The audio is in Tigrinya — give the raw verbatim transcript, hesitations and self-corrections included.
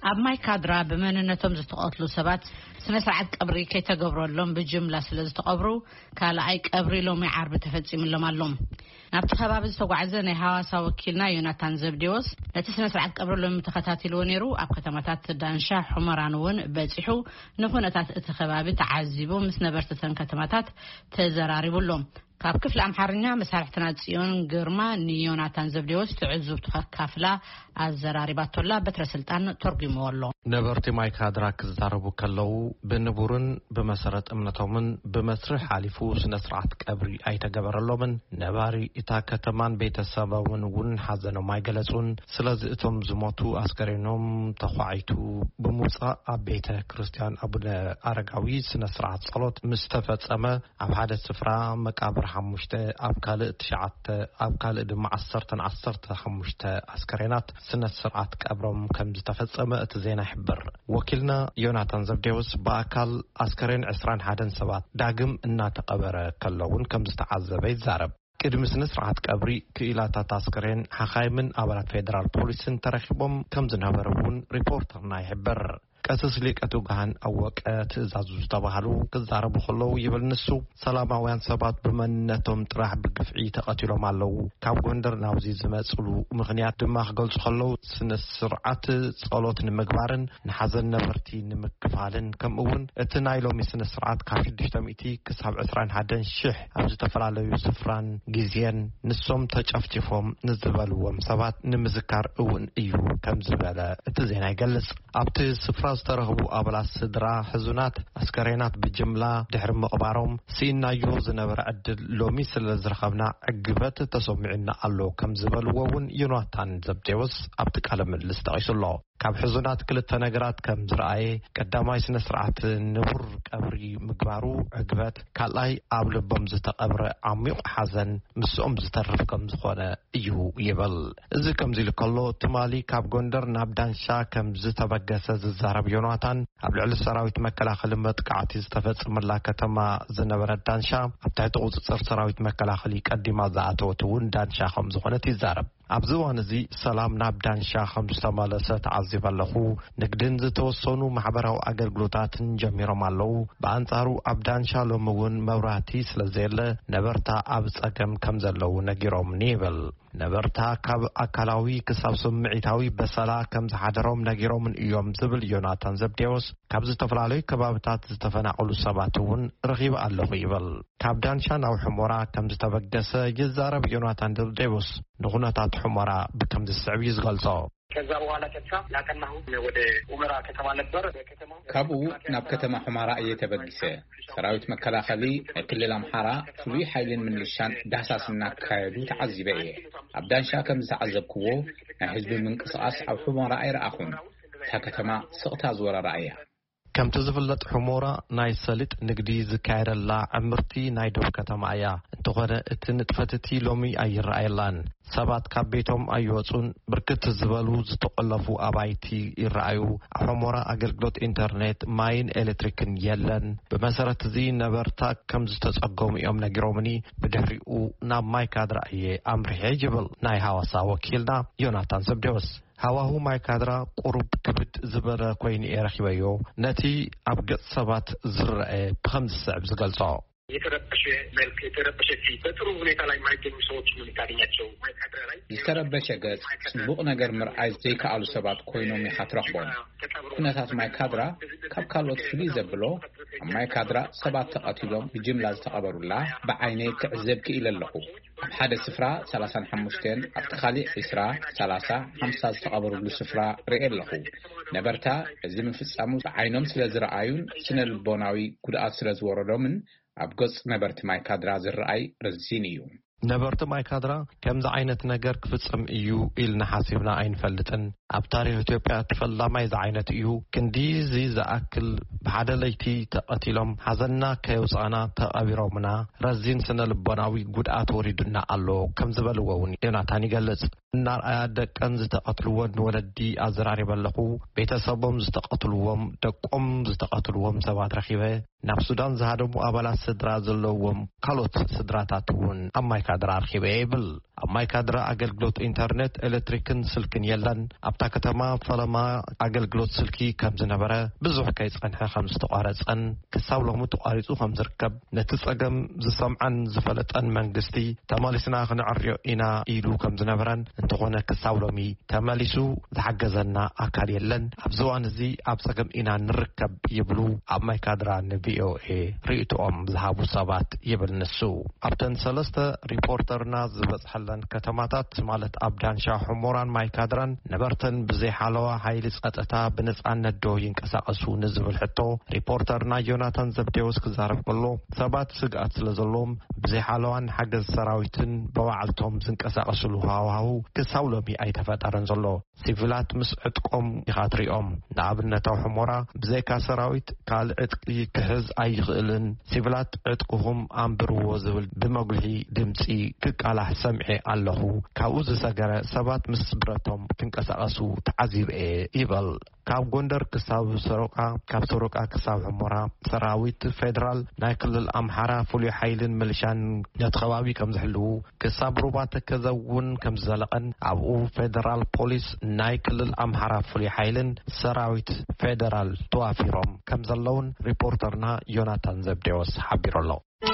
ኣብ ማይካድራ በመንነቶም ዝተቆትሉ ሰባት ስነ ስርዓት ቀብሪ ከይተገብረሎም ብጅምላ ስለ ዝተቀብሩ ካልኣይ ቀብሪ ሎሚ ዓርብ ተፈጺምሎም ኣሎም ናብቲ ከባቢ ዝተጓዓዘ ናይ ሐዋሳ ወኪልና ዮናታን ዘብዴዎስ ነቲ ስነ ስርዓት ቀብሪ ሎሚ ተኸታቲልዎ ነይሩ ኣብ ከተማታት ዳንሻ ሑመራን እውን በፂሑ ንኹነታት እቲ ከባቢ ተዓዚቡ ምስ ነበርተን ከተማታት ተዘራሪቡሎም ካብ ክፍል ኣምሓርኛ መሳርሕትና ጽዮን ግርማ ንዮናታን ዘብዴዎስ ትዕዙብ ተካፍላ ኣዘራሪባቶላ በትረስልጣን ተርጉመዎሎ ነበርቲ ማይካድራ ክዛረቡ ከለው ብንቡርን በመሰረት እምነቶምን በመስርሕ ሓሊፉ ስነ ስርዓት ቀብሪ ኣይተገበረሎምን ነባሪ እታ ከተማን ቤተሰባውን እውን ሓዘኖም ኣይገለጹን ስለዚ እቶም ዝሞቱ አስከሬኖም ተኳዒቱ በሙጻእ ኣብ ቤተ ክርስቲያን አቡነ አረጋዊ ስነ ስርዓት ጸሎት ምስተፈጸመ ኣብ ሓደ ስፍራ መቃብር ሓሙሽተ ኣብ ካልእ ትሽዓተ ኣብ ካልእ ድማ ዓሰርተ ዓሰርተ ሓሙሽተ አስከሬናት ስነ ስርዓት ቀብሮም ከም ዝተፈጸመ እቲ ዜና ይሕብር ወኪልና ዮናታን ዘብዴዎስ በአካል አስከሬን عشرين واحد ሰባት ዳግም እናተቀበረ ከለውን ከም ዝተዓዘበ ይዛረብ ቅድሚ ስነ ስርዓት ቀብሪ ክኢላታት አስከሬን ሓኻይምን አባላት ፌደራል ፖሊስን ተረኺቦም ከም ዝነበሩን ሪፖርተርና ይሕብር ቀሰስ ሊቀቱ ጋህን አወቀ ትእዛዙ ዝተባሃሉ ክዛረቡ ከለው ይብል ንሱ ሰላማውያን ሰባት በመንነቶም ጥራሕ ብግፍዒ ተቀቲሎም ኣለው ካብ ጎንደር ናብዚ ዝመጽሉ ምኽንያት ድማ ክገልጹ ከለው ስነ ስርዓት ጸሎት ንምግባርን ንሓዘን ነበርቲ ንምክፋልን ከምኡውን እቲ ናይ ሎሚ ስነ ስርዓት ካብ ሽዱሽተ ሚእቲ ክሳብ عشرين واحد ሺህ ኣብ ዝተፈላለዩ ስፍራን ግዜን ንሶም ተጨፍጭፎም ንዝበልዎም ሰባት ንምዝካር እውን እዩ ከም ዝበለ እቲ ዜና ይገልጽ ኣብቲ ስፍራ ዝተረኸቡ ኣባላት ስድራ ሕዙናት አስከሬናት ብጅምላ ድሕሪ ምቕባሮም ሲናዮ ዝነበረ ዕድል ሎሚ ስለ ዝረኸብና ዕግበት ተሰሚዕና ኣሎ ከም ዝበልዎ እውን ዮናታን ዘብዴዎስ ኣብቲ ቃለ ምልልስ ጠቒሱሎ ካብ ሕዙናት ክልተ ነገራት ከም ዝረኣየ ቀዳማይ ስነ ስርዓት ንቡር ቀብሪ ምግባሩ ዕግበት ካልኣይ ኣብ ልቦም ዝተቀብረ ዓሚቕ ሓዘን ምስኦም ዝተርፍ ከም ዝኾነ እዩ ይብል እዚ ከምዚ ኢሉ ከሎ ትማሊ ካብ ጎንደር ናብ ዳንሻ ከም ዝተበገሰ ዝዛረብ ዮናታን ኣብ ልዕሊ ሰራዊት መከላኸሊ መጥቃዕቲ ዝተፈጸመላ ከተማ ዝነበረ ዳንሻ ኣብ ትሕቲ ቁፅፅር ሰራዊት መከላኸሊ ቀዲማ ዝኣተወት እውን ዳንሻ ከም ዝኾነት ይዛረብ ኣብዚ እዋን እዚ ሰላም ናብ ዳንሻ ከም ዝተመለሰ ተዓዚብ ኣለኹ ንግድን ዝተወሰኑ ማሕበራዊ ኣገልግሎታትን ጀሚሮም ኣለው በአንጻሩ ኣብ ዳንሻ ሎሚ እውን መብራህቲ ስለዘየለ ነበርታ ኣብ ጸገም ከም ዘለው ነጊሮም ይብል ነበርታ ካብ ኣካላዊ ክሳብ ስምዒታዊ በሰላ ከም ዝሓደሮም ነጊሮም እዮም ዝብል ዮናታን ዘብዴዎስ ካብ ዝተፈላለዩ ከባቢታት ዝተፈናቀሉ ሰባት እውን ረኺብ ኣለኹ ይብል ካብ ዳንሻ ናብ ሑመራ ከም ዝተበገሰ ይዛረብ ዮናታን ዘብዴዎስ ንኹነታት ሑመራ ብከም ዝስዕብ ይዝገልጾ ከዛ በኋላ ከተማ ያቀናሁ ወደ ኡመራ ከተማ ነበር ከተማው ካብኡ ናብ ከተማ ሑመራ እየተበገሰ ሰራዊት መከላኸሊ ክልል አምሓራ ፍሉይ ኃይልን ምንልሻን ዳህሳስና ካየዱ ተዓዚበ እየ ኣብ ዳንሻ ከም ዝተዓዘብክዎ ናይ ህዝቢ ምንቅስቃስ ኣብ ሑመራ ኣይረኣኹን ታ ከተማ ስቕታ ዝወረራ እያ ከምቲ ዝፍለጥ ሑመራ ናይ ሰሊጥ ንግዲ ዝካየደላ ዕምርቲ ናይ ደው ከተማ እያ እንተኾነ እቲ ንጥፈትቲ ሎሚ ኣይረኣየላን ሰባት ካብ ቤቶም ኣይወጹን ብርክት ዝበሉ ዝተቆለፉ ኣባይቲ ይረኣዩ ሑመራ ኣገልግሎት ኢንተርኔት ማይን ኤሌክትሪክን የለን ብመሰረት እዚ ነበርታ ከም ዝተጸገሙ እዮም ነጊሮምኒ ብድሕሪኡ ናብ ማይካድራ እየ ኣምርሐ ይብል ናይ ሐዋሳ ወኪልና ዮናታን ዘብዴዎስ ሃዋሁ ማይካድራ ቁሩብ ክብድ ዝበለ ኮይኑ የረኺበዮ ነቲ ኣብ ገጽ ሰባት ዝረአ ብኸም ዝስዕብ ዝገልጾ የተረበሸ መልክ የተረበሸ ፊት በጥሩ ሁኔታ ላይ የማይገኙ ሰዎች ነው የምታገኛቸው ማይካድራ ላይ የተረበሸ ገጽ ጽቡቅ ነገር ምርአይ ዘይከኣሉ ሰባት ኮይኖም ይሓትረኽቦም ኩነታት ማይካድራ ካብ ካልኦት ፍሉይ ዘብሎ ኣብ ማይካድራ ሰባት ተቐቲሎም ብጅምላ ዝተቐበሩላ ብዓይነይ ክዕዘብ ክኢለ ኣለኹ ኣብ ሓደ ስፍራ ሰላሳ ወሓሙሽተ ኣብ ተኻሊእ عشرين ثلاثين خمسين ዝተቐበሩሉ ስፍራ ርኤ ኣለኹ ነበርታ እዚ ምፍጻሙ ብዓይኖም ስለ ዝረኣዩን ስነ ልቦናዊ ጉድኣት ስለ ዝወረዶምን ኣብ ገጽ ነበርቲ ማይካድራ ዝረኣይ ረዚን እዩ ነበርቲ ማይካድራ ከምዚ ዓይነት ነገር ክፍጽም እዩ ኢልና ሓሲብና ኣይንፈልጥን ኣብ ታሪኽ ኢትዮጵያ ተፈላማይ ዝዓይነት እዩ ክንዲ እዚ ዝኣክል ብሓደ ለይቲ ተቐቲሎም ሓዘንና ከየውፃና ተቐቢሮምና ረዚን ስነ ልቦናዊ ጉድኣት ወሪዱና ኣሎ ከም ዝበልዎ እውን ዮናታን ይገልጽ እናርኣያ ደቀን ዝተቐትልዎን ወለዲ ኣዘራሪበ ኣለኹ ቤተሰቦም ዝተቐትልዎም ደቆም ዝተቐትልዎም ሰባት ረኺበ ናብ ሱዳን ዝሃደሙ ኣባላት ስድራ ዘለዎም ካልኦት ስድራታት እውን ኣብ ማይካድራ ረኺበ ይብል ኣብ ማይካድራ ኣገልግሎት ኢንተርኔት ኤሌክትሪክን ስልክን የለን ኣብታ ከተማ ፈለማ አገልግሎት ስልኪ ከም ዝነበረ ብዙሕ ከይጸንሐ ከም ዝተቋረጸን ክሳብ ሎሚ ተቋሪጹ ከም ዝርከብ ነቲ ጸገም ዝሰምዓን ዝፈለጠን መንግስቲ ተመሊስና ክንዕርዮ ኢና ኢሉ ከም ዝነበረን እንተኾነ ክሳብ ሎሚ ተመሊሱ ዝሓገዘና አካል የለን ኣብ ዝዋን እዚ ኣብ ጸገም ኢና ንርከብ ይብሉ ኣብ ማይካድራ ንቪኦኤ ርእይቶኦም ዝሃቡ ሰባት ይብል ንሱ ኣብተን ሰለስተ ሪፖርተርና ዝበጽሐለን ከተማታት ማለት ኣብ ዳንሻ ሕሞራን ማይካድራን ነበርተን ብዘይ ሓለዋ ኃይሊ ጸጥታ ብነጻነት ዶ ይንቀሳቀሱ ንዝብል ሕቶ ሪፖርተርና ዮናታን ዘብዴዎስ ክዛረብ ከሎ ሰባት ስግኣት ስለዘሎም ብዘይ ሓለዋን ሓገዝ ሰራዊትን በባዕልቶም ዝንቀሳቀሱሉ ሃዋሃው ክሳብ ሎሚ ኣይተፈጠረን ዘሎ ሲቪላት ምስ ዕጥቆም ይኻትሪኦም ንኣብነት ኣብ ሕሞራ ብዘይካ ሰራዊት ካልእ ዕጥቂ ክሕዝ ኣይኽእልን ሲቪላት ዕጥቁሁም ኣንብርዎ ዝብል ብመጉልሒ ድምፂ ክቃላሕ ሰምዒ ኣለኹ ካብኡ ዝሰገረ ሰባት ምስ ብረቶም ክንቀሳቀሱ ተዓዚብኤ ይበል ካብ ጎንደር ክሳብ ሰሮቃ ካብ ሰሮቃ ክሳብ ሕሞራ ሰራዊት ፌደራል ናይ ክልል ኣምሓራ ፍሉይ ኃይልን ሚሊሻን ነቲ ከባቢ ከም ዝሕልው ክሳብ ሩባ ተከዘውን ከም ዘለቐን ኣብኡ ፌደራል ፖሊስ ናይ ክልል ኣምሓራ ፍሉይ ኃይልን ሰራዊት ፌደራል ተዋፊሮም ከም ዘለውን ሪፖርተርና ዮናታን ዘብዴዎስ ሓቢሩ ኣሎ